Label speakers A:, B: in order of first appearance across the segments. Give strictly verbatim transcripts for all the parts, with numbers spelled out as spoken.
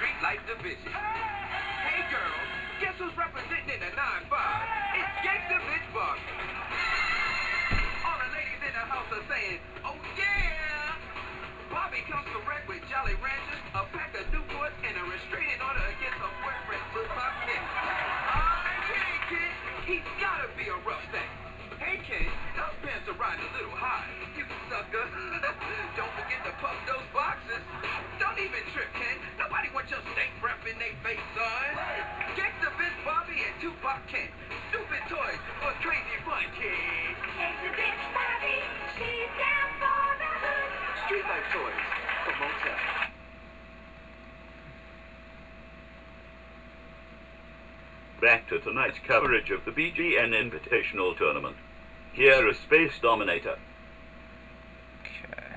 A: Street Life Division. Hey girls, guess who's representing in the nine five? It's Gangsta Bitch Barbie. All the ladies in the house are saying, oh yeah! Bobby comes correct with Jolly Ranchers, a pack of Newports, and a restraining order against her boyfriend, Flip Pop Kid. Ah, hey kid, he's gotta be a rough thing. Hey kid, those pants are riding a little high. You sucker. Don't forget to puff those boxes. Don't even trip, Ken. Nobody wants your stank breath in their face, son. Gangsta Bitch Bobby and Tupac Ken. Stupid toys for crazy fun, kid.
B: Gangsta Bitch Bobby, she's down for the hood.
A: Street Life Toys from Motel.
C: Back to tonight's coverage of the B G N Invitational Tournament. Here is Space Dominator.
D: Okay.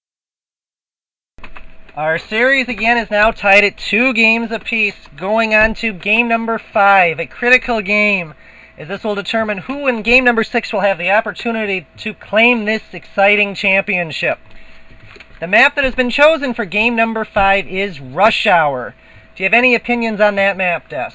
D: Our series again is now tied at two games apiece, going on to game number five, a critical game, as this will determine who in game number six will have the opportunity to claim this exciting championship. The map that has been chosen for game number five is Rush Hour. Do you have any opinions on that map, Des?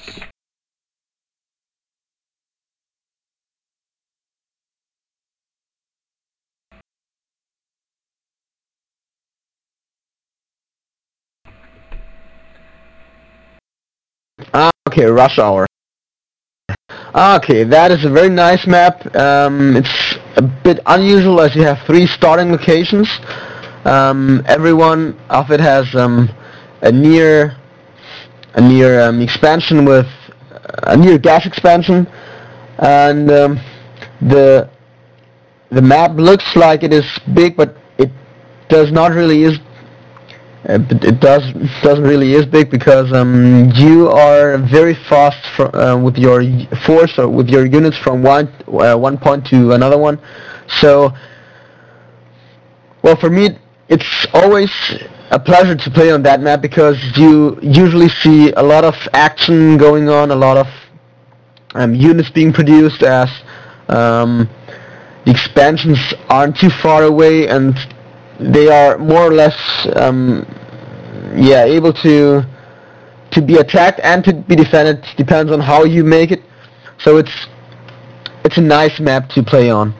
E: Ah, okay, Rush Hour. Okay, that is a very nice map. Um, it's a bit unusual as you have three starting locations. Um, every one of it has um, a near a near um, expansion with a near gas expansion, and um, the the map looks like it is big, but it does not really is. Uh, but it does doesn't really is big because um, you are very fast fr uh, with your force or with your units from one uh, one point to another one. So, well, for me, it's always a pleasure to play on that map because you usually see a lot of action going on, a lot of um, units being produced as um, the expansions aren't too far away and they are more or less um, yeah able to to be attacked and to be defended. Depends on how you make it. So it's it's a nice map to play on.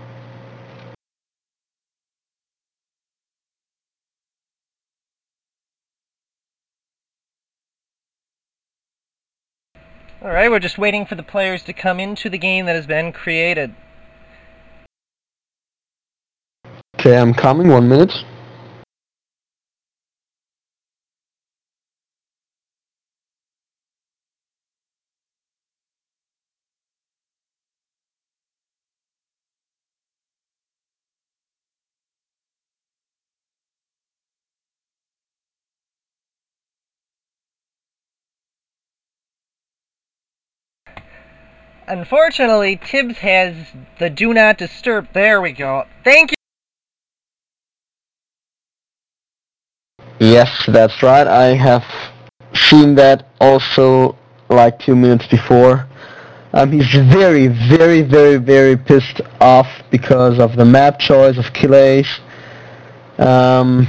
D: Alright, we're just waiting for the players to come into the game that has been created.
E: Okay, I'm coming. One minute.
D: Unfortunately, Tibbs has the do not disturb. There we go. Thank you.
E: Yes, that's right. I have seen that also like two minutes before. Um, he's very, very, very, very pissed off because of the map choice of Killer Ace. Um,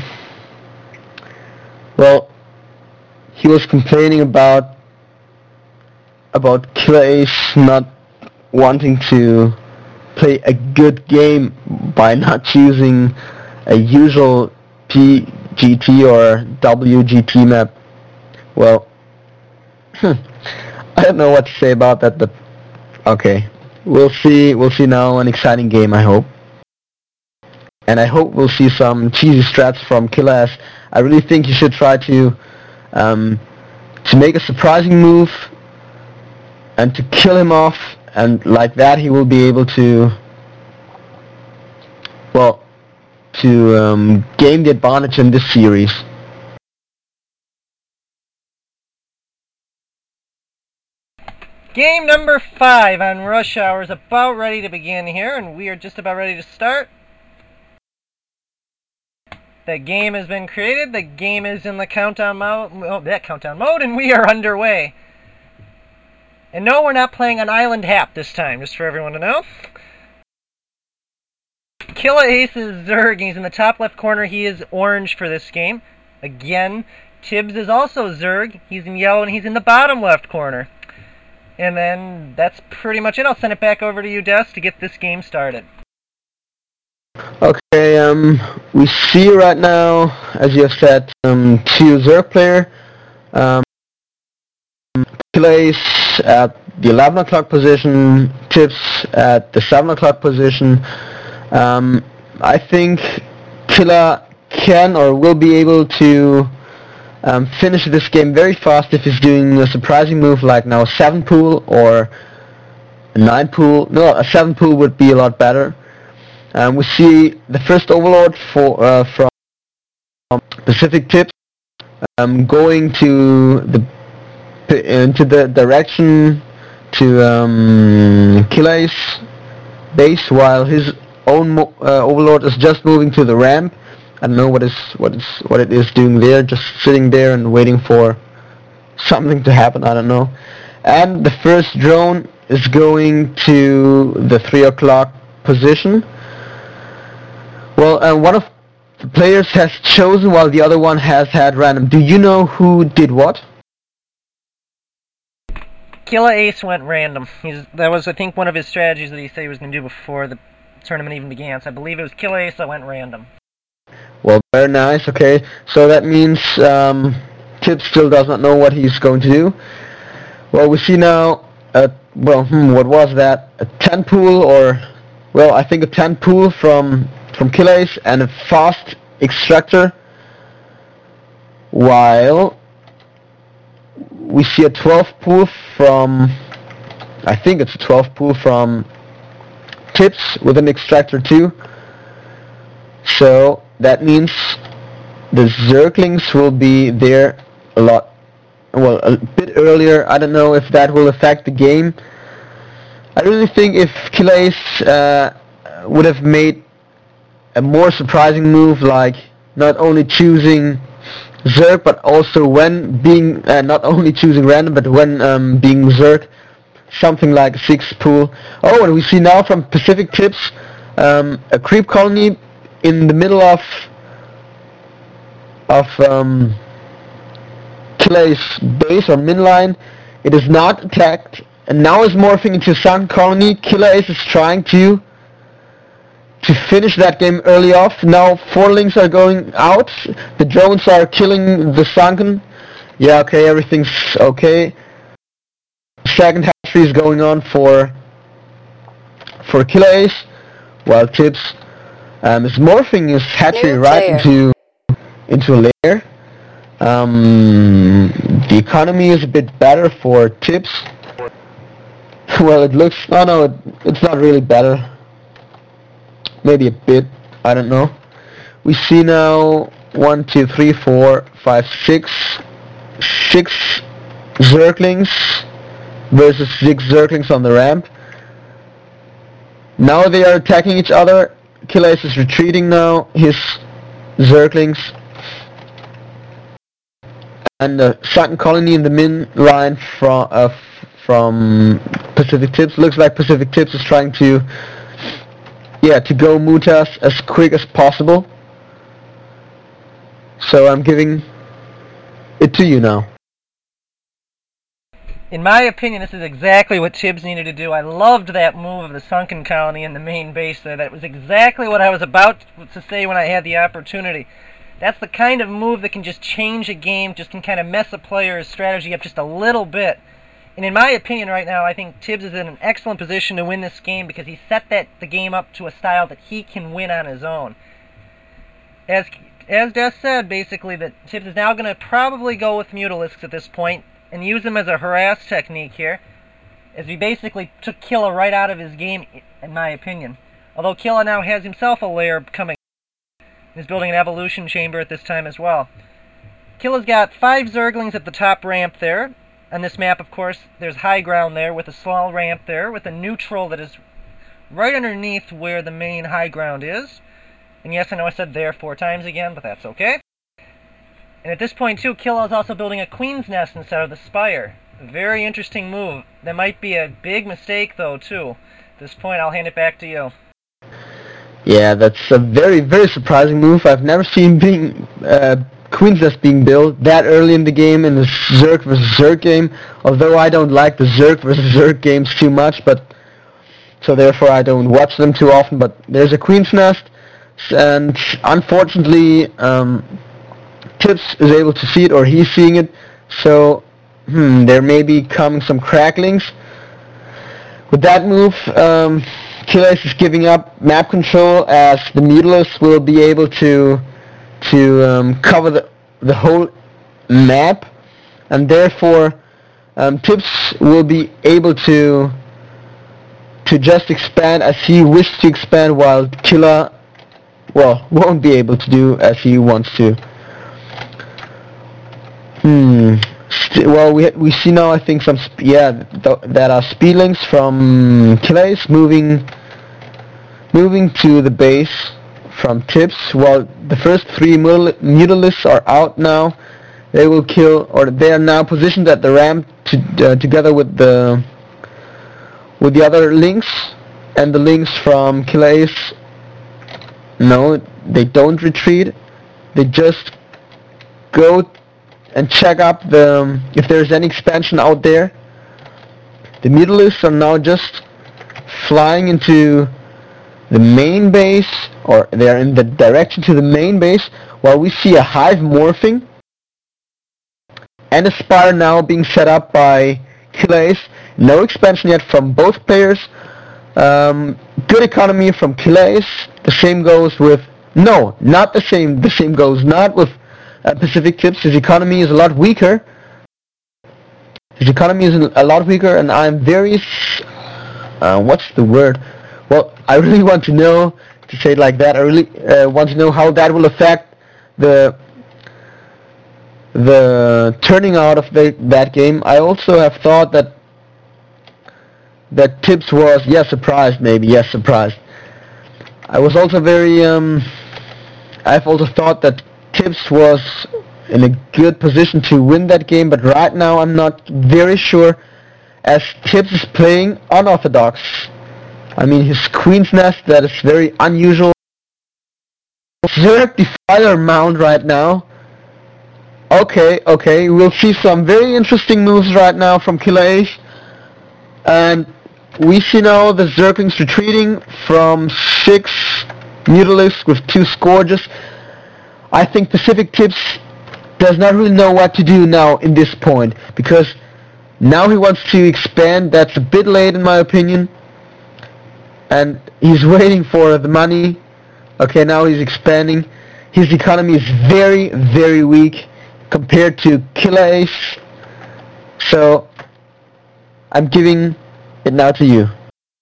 E: well, he was complaining about about Killer Ace not wanting to play a good game by not choosing a usual P G T or W G T map. Well, I don't know what to say about that, but okay, we'll see. We'll see now an exciting game, I hope, and I hope we'll see some cheesy strats from Killer Ace. I really think you should try to um, to make a surprising move and to kill him off, and like that he will be able to, well, to um, gain the advantage in this series.
D: Game number five on Rush Hour is about ready to begin here, and we are just about ready to start. The game has been created, the game is in the countdown mode, oh, that countdown mode, and we are underway. And no, we're not playing on Island Hap this time, just for everyone to know. Killer Ace is Zerg, and he's in the top left corner. He is orange for this game. Again, Tibbs is also Zerg. He's in yellow and he's in the bottom left corner. And then that's pretty much it. I'll send it back over to you, Des, to get this game started.
E: Okay, um, we see right now, as you have said, um, two Zerg player. Um, plays at the eleven o'clock position, Tibbs at the seven o'clock position. Um, I think Killer can or will be able to um, finish this game very fast if he's doing a surprising move like now seven pool or a nine pool. No, a seven pool would be a lot better. Um, we see the first Overlord for uh, from Pacific Tibbs um, going to the into the direction to um, Killay's base, while his own mo uh, Overlord is just moving to the ramp. I don't know what is what is what it is doing there, just sitting there and waiting for something to happen. I don't know. And the first drone is going to the three o'clock position. Well, uh, one of the players has chosen while the other one has had random. Do you know who did what?
D: Killa Ace went random. He's, that was, I think, one of his strategies that he said he was going to do before the tournament even began. So I believe it was Killa Ace that went random.
E: Well, very nice. Okay, so that means um, Tibbs still does not know what he's going to do. Well, we see now. Uh, well, hmm, what was that? A ten pool, or well, I think a ten pool from from Killa Ace and a fast extractor. While we see a twelve pool from, I think it's a twelve pool from Tibbs with an extractor too. So that means the Zerglings will be there a lot, well, a bit earlier. I don't know if that will affect the game. I really think if Killa Ace uh, would have made a more surprising move, like not only choosing Zerg, but also when being, uh, not only choosing random, but when um, being Zerg, something like a six pool. Oh, and we see now from Pacific Tibbs um, a creep colony in the middle of of um, Killa Ace's base or min line. It is not attacked, and now is morphing into sunken colony. Killa Ace is trying to to finish that game early off. Now four links are going out. The drones are killing the sunken. Yeah, okay, everything's okay. Second hatchery is going on for for Killa Ace, while Tibbs um, is morphing his hatchery right into into a lair. Um, the economy is a bit better for Tibbs. Well, it looks, oh no, it, it's not really better. Maybe a bit, I don't know. We see now one, two, three, four, five, six, six Zerglings versus six Zerglings on the ramp. Now they are attacking each other. Killa Ace is retreating now. His Zerglings. And the second colony in the min line from uh, from Pacific Tibbs. Looks like Pacific Tibbs is trying to, yeah, to go Mutas as quick as possible. So I'm giving it to you now.
D: In my opinion, this is exactly what Tibbs needed to do. I loved that move of the sunken colony in the main base there. That was exactly what I was about to say when I had the opportunity. That's the kind of move that can just change a game, just can kind of mess a player's strategy up just a little bit. And in my opinion right now, I think Tibbs is in an excellent position to win this game because he set that the game up to a style that he can win on his own. As as Des said, basically, that Tibbs is now going to probably go with Mutalisks at this point and use them as a harass technique here, as he basically took Killa right out of his game, in my opinion. Although Killa now has himself a lair coming. He's building an evolution chamber at this time as well. Killa's got five Zerglings at the top ramp there. On this map, of course, there's high ground there with a small ramp there with a neutral that is right underneath where the main high ground is. And yes, I know I said there four times again, but that's okay. And at this point, too, Killa is also building a Queen's Nest instead of the Spire. A very interesting move. That might be a big mistake, though, too. At this point, I'll hand it back to you.
E: Yeah, that's a very, very surprising move. I've never seen being uh, Queen's Nest being built that early in the game in the Zerg versus Zerg game, although I don't like the Zerg versus Zerg games too much, but so therefore I don't watch them too often, but there's a Queen's Nest, and unfortunately um, Tips is able to see it, or he's seeing it, so hmm, there may be coming some cracklings. With that move, um, Killer Ace is giving up map control, as the Mutalisk will be able to to um, cover the, the whole map, and therefore um, Tips will be able to to just expand as he wishes to expand, while Killer, well, won't be able to do as he wants to. Hmm. St well, we we see now, I think, some sp yeah th that are speedlings from Killer Ace moving moving to the base from Tips. While the first three Mutalisks are out now, they will kill, or they are now positioned at the ramp to, uh, together with the with the other links, and the links from Killer Ace, no, they don't retreat. They just go and check up the um, if there's any expansion out there. The Mutalisks are now just flying into the main base, or they're in the direction to the main base, while we see a hive morphing and a spire now being set up by Killer Ace. No expansion yet from both players. Um, good economy from Killer Ace. The same goes with, no, not the same, the same goes not with uh, Pacific Tips. His economy is a lot weaker. His economy is a lot weaker, and I'm very, uh, what's the word? Well, I really want to know, to say it like that, I really uh, want to know how that will affect the the turning out of the, that game. I also have thought that that Tips was, yes, surprised, maybe, yes, surprised. I was also very, um, I've also thought that Tips was in a good position to win that game, but right now I'm not very sure, as Tips is playing unorthodox. I mean, his Queen's Nest, that is very unusual. Zerg Defiler mount right now. Okay, okay, we'll see some very interesting moves right now from Killer Ace. And we see now the Zerglings retreating from six Mutalisks with two Scourges. I think Pacific Tips does not really know what to do now in this point, because now he wants to expand. That's a bit late in my opinion, and he's waiting for the money. Okay, now he's expanding. His economy is very, very weak compared to Killer Ace, so I'm giving it now to you.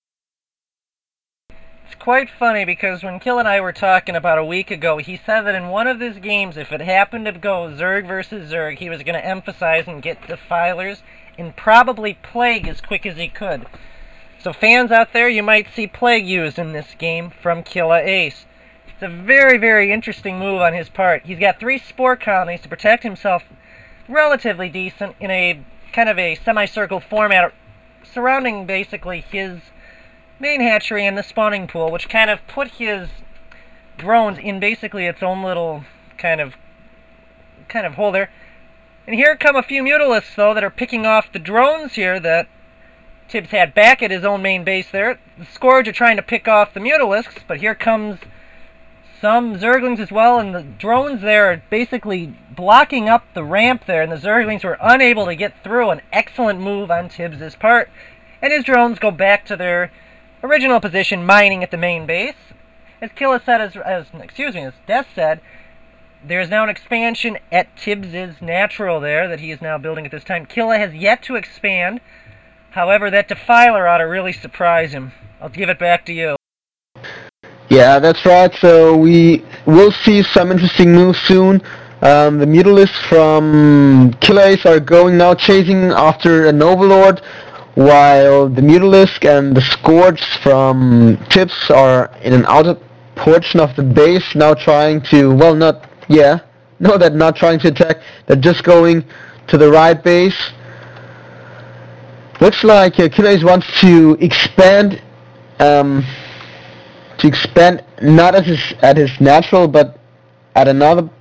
D: It's quite funny, because when Kill and I were talking about a week ago, he said that in one of his games, if it happened to go Zerg versus Zerg, he was going to emphasize and get Defilers and probably Plague as quick as he could. So fans out there, you might see Plague used in this game from Killer Ace. It's a very, very interesting move on his part. He's got three Spore Colonies to protect himself relatively decent in a kind of a semicircle format surrounding basically his main hatchery and the spawning pool, which kind of put his drones in basically its own little kind of kind of hole there. And here come a few Mutalisks, though, that are picking off the drones here that Tibbs had back at his own main base there. The Scourge are trying to pick off the Mutalisks, but here comes some Zerglings as well, and the drones there are basically blocking up the ramp there, and the Zerglings were unable to get through. An excellent move on Tibbs' part, and his drones go back to their original position, mining at the main base. As Killa said, as, as excuse me, as Death said, there is now an expansion at Tibbs' natural there that he is now building at this time. Killa has yet to expand. However, that Defiler ought to really surprise him. I'll give it back to you.
E: Yeah, that's right. So we will see some interesting moves soon. Um, the Mutalisks from Killer Ace are going now chasing after an Overlord, while the Mutalisk and the Scourge from Tips are in an outer portion of the base now trying to, well, not, yeah, no, they're not trying to attack. They're just going to the right base. Looks like uh, Killer Ace wants to expand, um, to expand not at his at his natural, but at another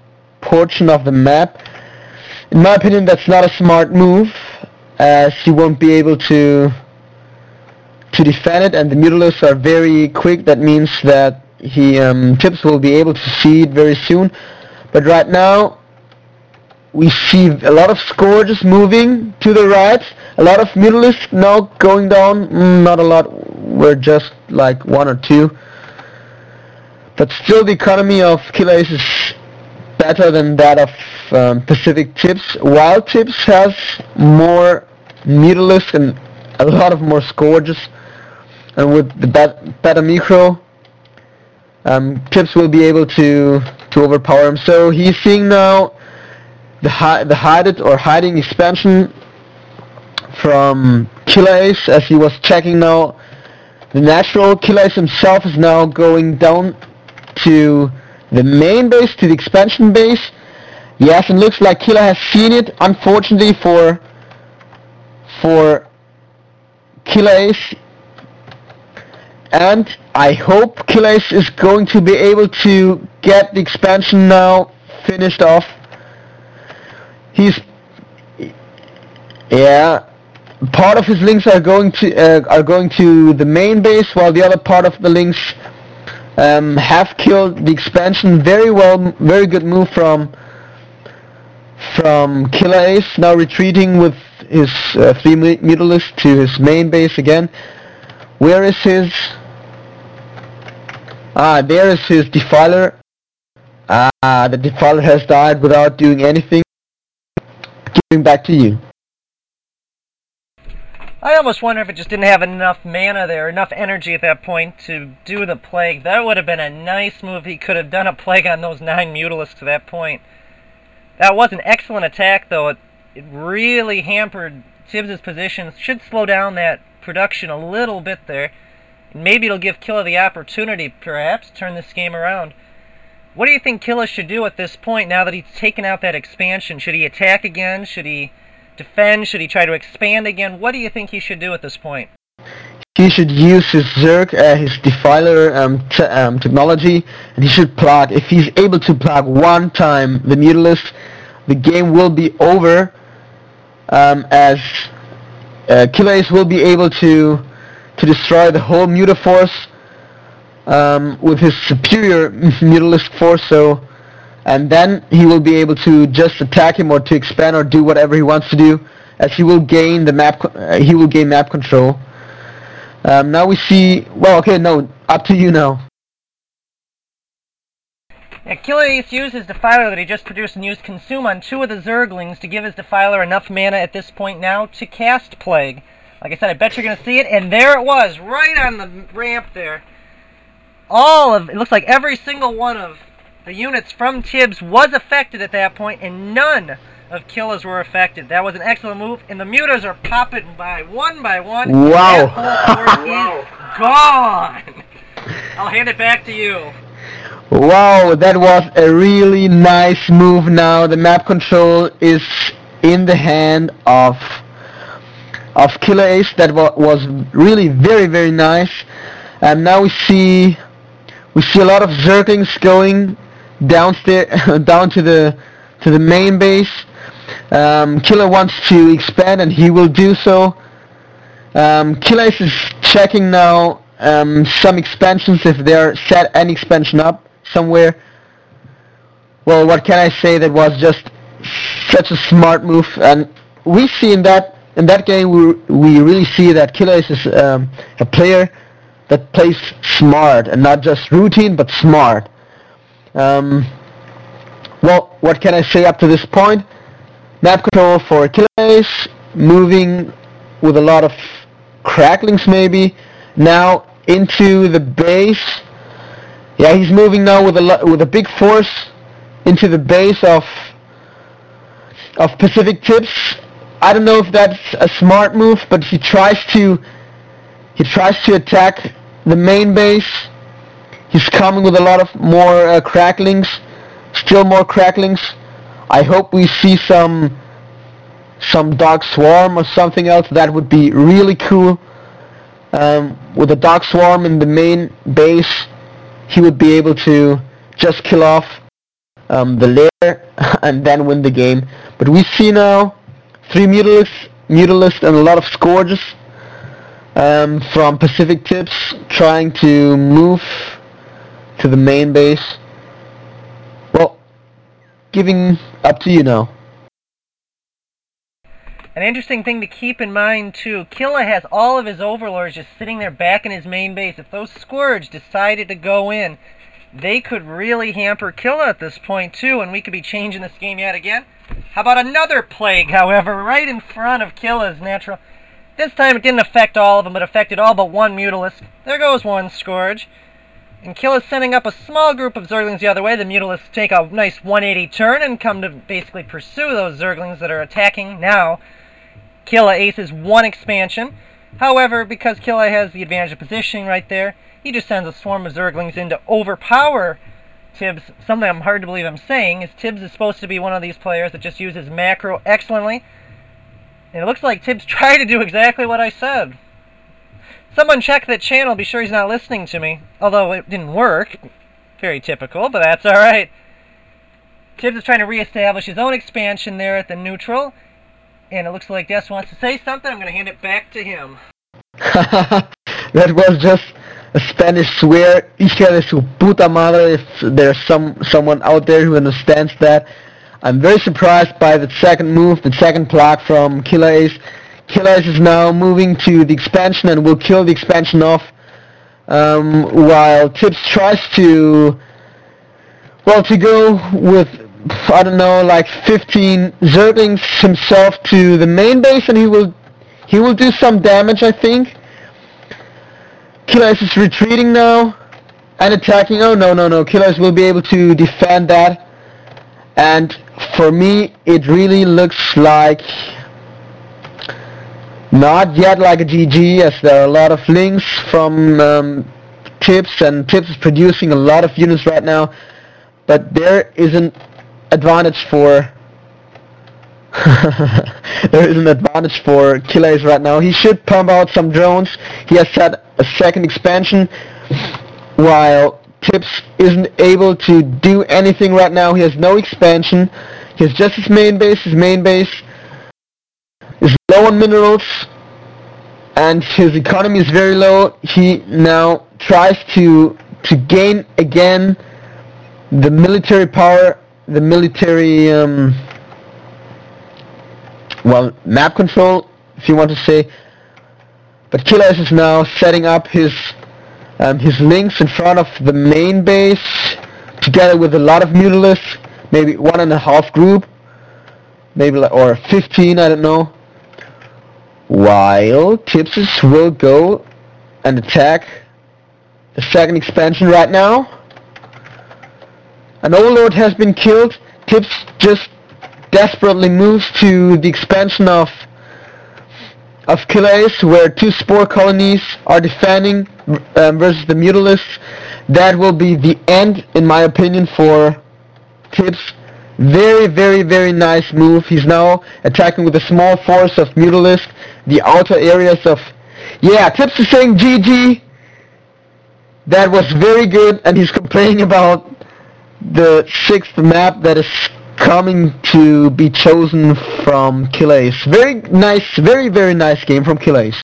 E: portion of the map. In my opinion, that's not a smart move, as he won't be able to to defend it, and the Mutalisks are very quick. That means that he um, Tibbs will be able to see it very soon. But right now, we see a lot of Scourges moving to the right, a lot of Mutalisks now going down. Mm, not a lot, we're just like one or two. But still, the economy of Killer Ace is better than that of um, Pacific Tibbs. While Tibbs has more Mutalisks and a lot of more Scourges, and with the bet better micro, um, Tibbs will be able to to overpower him. So he's seeing now the hi the hided or hiding expansion from Killer Ace, as he was checking now. The natural Killer Ace himself is now going down to the main base, to the expansion base. Yes, and looks like Killer has seen it, unfortunately for for Killer Ace. And I hope Killer Ace is going to be able to get the expansion now finished off. He's, yeah, part of his links are going to uh, are going to the main base, while the other part of the links um, have killed the expansion. Very well, very good move from from Killer Ace. Now retreating with his uh, three Mutalisks to his main base again. Where is his? Ah, there is his Defiler. Ah, the Defiler has died without doing anything. Giving back to you.
D: I almost wonder if it just didn't have enough mana there, enough energy at that point to do the Plague. That would have been a nice move. He could have done a Plague on those nine Mutalisks to that point. That was an excellent attack, though. It, it really hampered Tibbs' position. Should slow down that production a little bit there. Maybe it'll give Killa the opportunity, perhaps, to turn this game around. What do you think Killa should do at this point, now that he's taken out that expansion? Should he attack again? Should he defend? Should he try to expand again? What do you think he should do at this point?
E: He should use his Zerg, uh, his Defiler um, t um, technology, and he should plug. If he's able to plug one time the Mutalisk, the game will be over, um, as uh, Killer Ace will be able to to destroy the whole Mutaforce um, with his superior Mutalisk force. So, and then he will be able to just attack him, or to expand, or do whatever he wants to do, as he will gain the map. Uh, he will gain map control. Um, now we see. Well, okay, no, up to you now.
D: Yeah, Killer Ace used his Defiler that he just produced and used Consume on two of the Zerglings to give his Defiler enough mana at this point now to cast Plague. Like I said, I bet you're going to see it, and there it was, right on the ramp there. All of, it looks like every single one of the units from Tibbs was affected at that point, and none of Killa's were affected. That was an excellent move, and the Mutas are popping by one by one.
E: Wow.
D: That whole force is gone. I'll hand it back to you.
E: Wow, that was a really nice move now. The map control is in the hand of of Killer Ace. That wa was really very, very nice. And now we see we see a lot of Zerglings going downstairs down to the to the main base. Um, Killer wants to expand, and he will do so. Um, Killer Ace is checking now um, some expansions, if they're set any expansion up somewhere. Well, what can I say? That was just such a smart move, and we see in that in that game we we really see that Killer Ace is um, a player that plays smart, and not just routine but smart. Um, well, what can I say up to this point? Map control for Killer Ace, moving with a lot of cracklings maybe now into the base. Yeah, he's moving now with a lo with a big force into the base of of Pacific Tibbs. I don't know if that's a smart move, but he tries to he tries to attack the main base. He's coming with a lot of more uh, cracklings, still more cracklings. I hope we see some some Dark Swarm or something else. That would be really cool. Um, with a Dark Swarm in the main base, he would be able to just kill off um, the lair and then win the game. But we see now three Mutalisks, Mutalisks and a lot of Scourges um, from Pacific Tips trying to move to the main base. Well, giving up to you now.
D: An interesting thing to keep in mind, too, Killa has all of his Overlords just sitting there back in his main base. If those Scourge decided to go in, they could really hamper Killa at this point, too, and we could be changing this game yet again. How about another Plague, however, right in front of Killa's natural... This time it didn't affect all of them, but affected all but one Mutalisk. There goes one Scourge. And Killa's sending up a small group of Zerglings the other way. The Mutalisks take a nice one eighty turn and come to basically pursue those Zerglings that are attacking now. Killa aces one expansion. However, because Killa has the advantage of positioning right there, he just sends a swarm of Zerglings in to overpower Tibbs. Something I'm hard to believe I'm saying is Tibbs is supposed to be one of these players that just uses macro excellently. And it looks like Tibbs tried to do exactly what I said. Someone check that channel, be sure he's not listening to me. Although it didn't work. Very typical, but that's alright. Tibbs is trying to reestablish his own expansion there at the neutral. And it looks like Des wants to say something. I'm going to hand it back to him.
E: That was just a Spanish swear. Hija de su puta madre, if there's some someone out there who understands that. I'm very surprised by the second move, the second plaque from Killa Ace. Killa Ace is now moving to the expansion and will kill the expansion off. Um, while Tibbs tries to, well, to go with, I don't know, like fifteen Zerglings himself to the main base, and he will he will do some damage, I think. Killa Ace is retreating now and attacking. Oh no no no! Killa Ace will be able to defend that, and for me, it really looks like not yet like a G G, as there are a lot of links from um, Tibbs, and Tibbs is producing a lot of units right now. But there is an advantage for there is an advantage for Killa Ace right now. He should pump out some drones. He has set a second expansion, while Tibbs isn't able to do anything right now. He has no expansion. He has just his main base. His main base is low on minerals, and his economy is very low. He now tries to to gain again the military power, the military, um, well, map control, if you want to say. But Killa Ace is now setting up his um, his links in front of the main base, together with a lot of Mutalisks, maybe one and a half group, maybe like, or fifteen, I don't know. While Tibbs will go and attack the second expansion right now. An Overlord has been killed. Tibbs just desperately moves to the expansion of of Killa Ace, where two spore colonies are defending um, versus the Mutalisks. That will be the end, in my opinion, for Tibbs. Very, very, very nice move. He's now attacking with a small force of Mutalisk, the outer areas of... Yeah, Tibbs is saying G G. That was very good, and he's complaining about the sixth map that is coming to be chosen from Killa Ace. Very nice, very, very nice game from Killa Ace.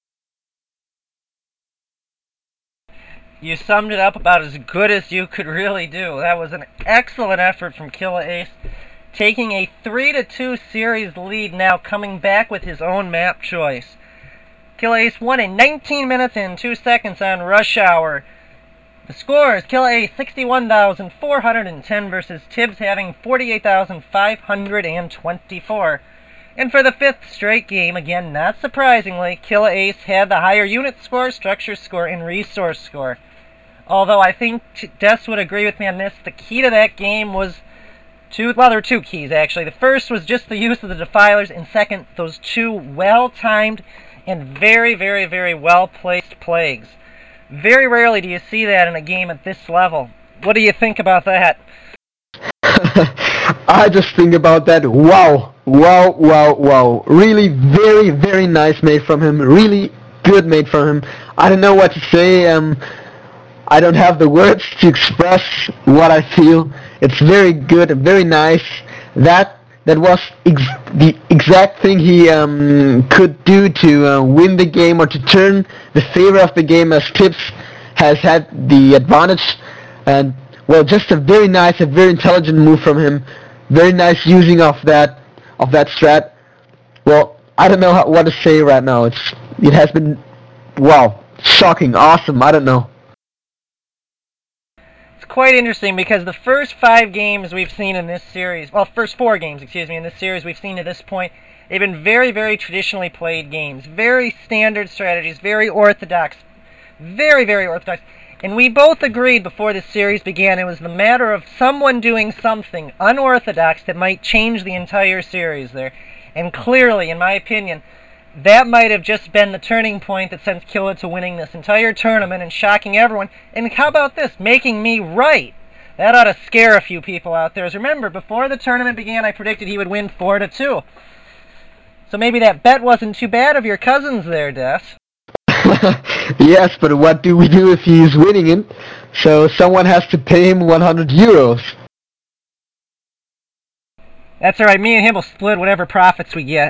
D: You summed it up about as good as you could really do. That was an excellent effort from Killa Ace, taking a three to two series lead now, coming back with his own map choice. Killa Ace won in nineteen minutes and two seconds on Rush Hour. The scores: Killa Ace sixty-one thousand four hundred ten versus Tibbs having forty-eight thousand five hundred twenty-four. And for the fifth straight game, again not surprisingly, Killa Ace had the higher unit score, structure score, and resource score. Although I think Des would agree with me on this, the key to that game was two, well, there were two keys actually. The first was just the use of the Defilers, and second, those two well-timed and very, very, very well-placed plagues. Very rarely do you see that in a game at this level. What do you think about that?
E: I just think about that. Wow, wow, wow, wow. Really very, very nice made from him. Really good made from him. I don't know what to say. Um, I don't have the words to express what I feel. It's very good, very nice. That that was ex the exact thing he um, could do to uh, win the game or to turn the favor of the game, as Tips has had the advantage. And well, just a very nice, a very intelligent move from him. Very nice using of that of that strat. Well, I don't know how, what to say right now. It's it has been wow, shocking, awesome. I don't know.
D: Quite interesting, because the first five games we've seen in this series, well, first four games, excuse me, in this series we've seen to this point, they've been very, very traditionally played games. Very standard strategies, very orthodox. Very, very orthodox. And we both agreed before this series began it was the matter of someone doing something unorthodox that might change the entire series there. And clearly, in my opinion, that might have just been the turning point that sent Killa to winning this entire tournament and shocking everyone. And how about this? Making me right. That ought to scare a few people out there. As remember, before the tournament began, I predicted he would win four to two. So maybe that bet wasn't too bad of your cousins there, Des.
E: Yes, but what do we do if he's winning it? So someone has to pay him one hundred euros.
D: That's alright, me and him will split whatever profits we get.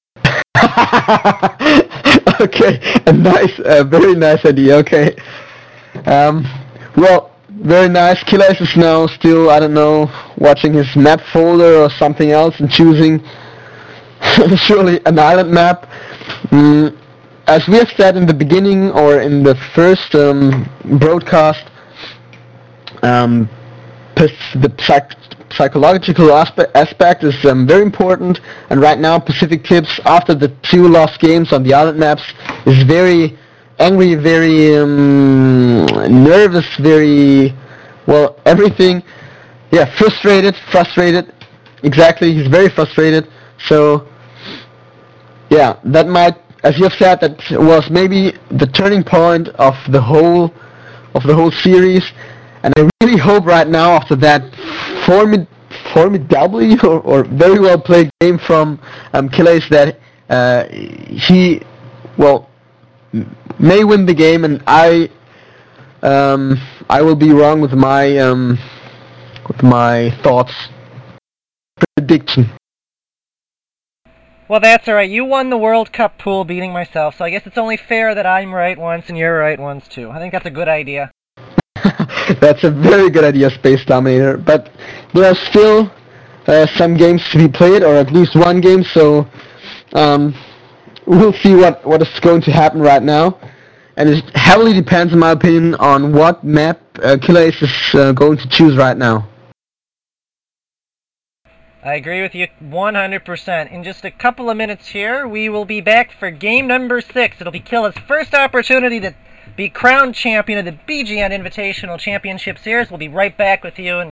E: Okay, a nice, a very nice idea. Okay, um, well, very nice. Killa is now still, I don't know, watching his map folder or something else and choosing surely an island map. Mm, as we have said in the beginning or in the first um, broadcast, um, the psych psychological aspe aspect is um, very important, and right now Pacific Tips, after the two lost games on the island maps, is very angry, very um, nervous, very, well, everything, yeah, frustrated, frustrated, exactly, he's very frustrated. So yeah, that might, as you have said, that was maybe the turning point of the whole of the whole series. And I really hope right now, after that formid formidably or, or very well played game from um, Killa, that uh, he, well, may win the game, and I um, I will be wrong with my um, with my thoughts prediction.
D: Well, that's alright. You won the World Cup pool beating myself, so I guess it's only fair that I'm right once and you're right once too. I think that's a good idea.
E: That's a very good idea, Space Dominator. But there are still uh, some games to be played, or at least one game, so um, we'll see what, what is going to happen right now. And it heavily depends, in my opinion, on what map uh, Killa is uh, going to choose right now.
D: I agree with you one hundred percent. In just a couple of minutes here, we will be back for game number six. It'll be Killa's first opportunity to be crowned champion of the B G N Invitational Championship Series. We'll be right back with you. And